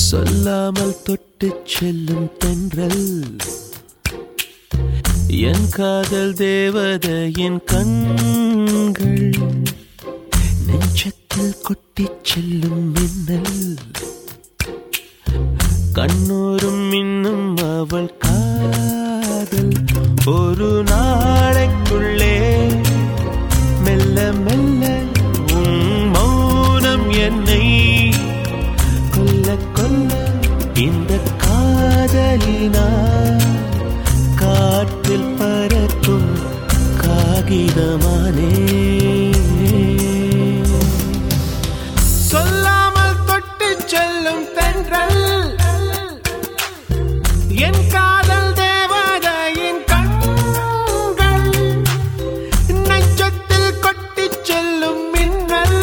சொல்லாமல் தொட்டுச் செல்லும் தென்றல் என் காதல் தேவதையின் கண்கள் நெஞ்சத்தில் கொட்டிச் செல்லும் மின்னல் கண்ணோரும் இன்னும் அவள் காதல் ஒரு நாளைக்குள்ளே மெல்ல மெல்ல உன் மௌனம் என்னை கொல்ல கொல்ல இந்த காதலினால் காற்றில் பறக்கும் காகிதமானே சொல்லாமல் தொட்டு செல்லும் தென்றல் என் காதல் தேவதையின் கண்கள் நெஞ்சத்தில் கொட்டிச் செல்லும் மின்னல்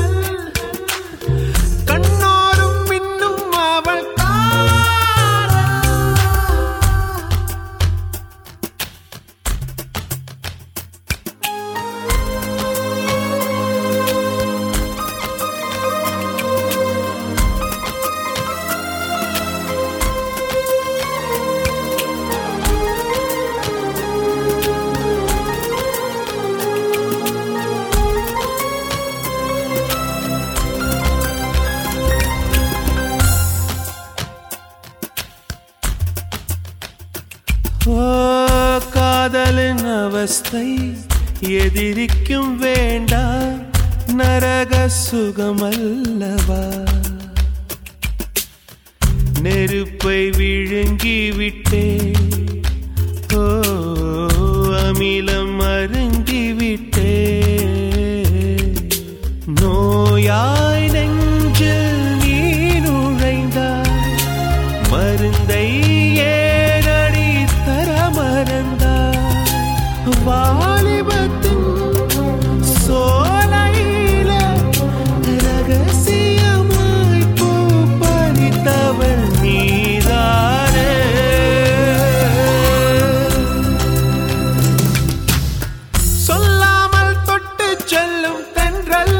கண்ணோரும் இன்னும் அவள் காதலின் அவஸ்தை எதிரிக்கும் வேண்டாம் நரக சுகமல்லவா நெருப்பை விழுங்கிவிட்டே அமிலம் அருந்திவிட்டே நோயாய் நெஞ்சில் நீ நுழைந்தாய் மருந்தை வாலிபத்தின் சோலையில ரகசியமாய் பூ பறித்தவள் நீதானே சொல்லாமல் தொட்டு செல்லும் தென்றல்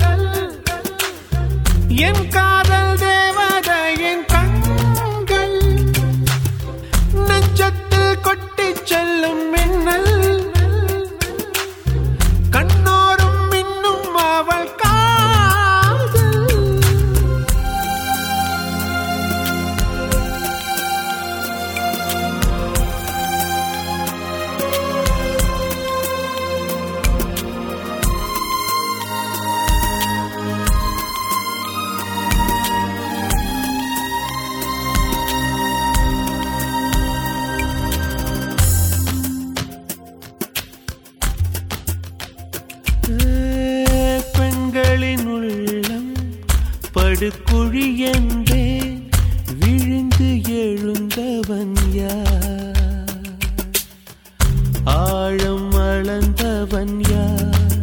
என் காதல் தேவதையின் கண்கள் நெஞ்சத்தில் கொட்டிச் செல்லும் மின்னல் கண்ணோரும் இன்னும் அவள் காதல் பெண்களின் உள்ளம் படுகுழி என்றே விழுந்து எழுந்தவன் யார் ஆழம் அளந்தவன் யார்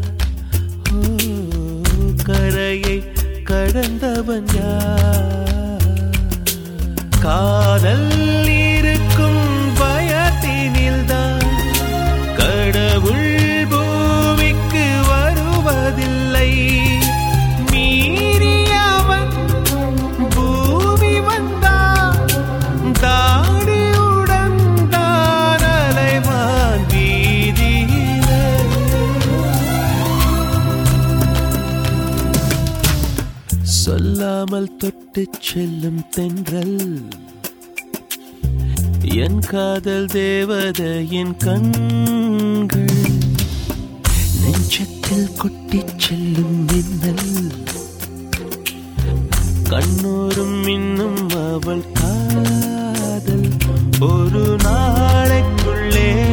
கரையை கடந்தவன் யார் காதல் இருக்கும் பயத்தினில்தான் கடவுள் பூமிக்கு வருவதில்லை மீறியவன் பூமி வந்தான் தாடியுடன் தான் அலைவான் வீதியிலே சொல்லாமல் தொட்டுச் செல்லும் தென்றல் என் காதல் தேவதையின் கண்கள் நெஞ்சத்தில் கொட்டிச் செல்லும் மின்னல் கண்ணோரும் இன்னும் அவள் காதல் ஒரு நாளைக்குள்ளே